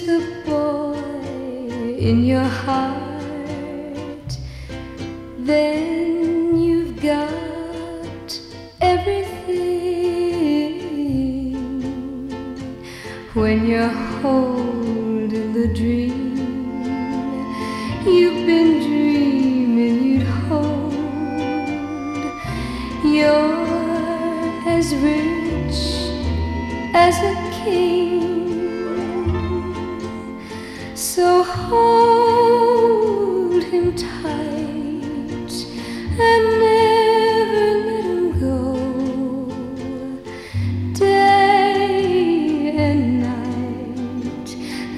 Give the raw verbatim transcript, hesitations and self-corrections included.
the boy in your heart, then you've got everything. When you're holding the dream you've been dreaming you'd hold, you're as rich as a king. So hold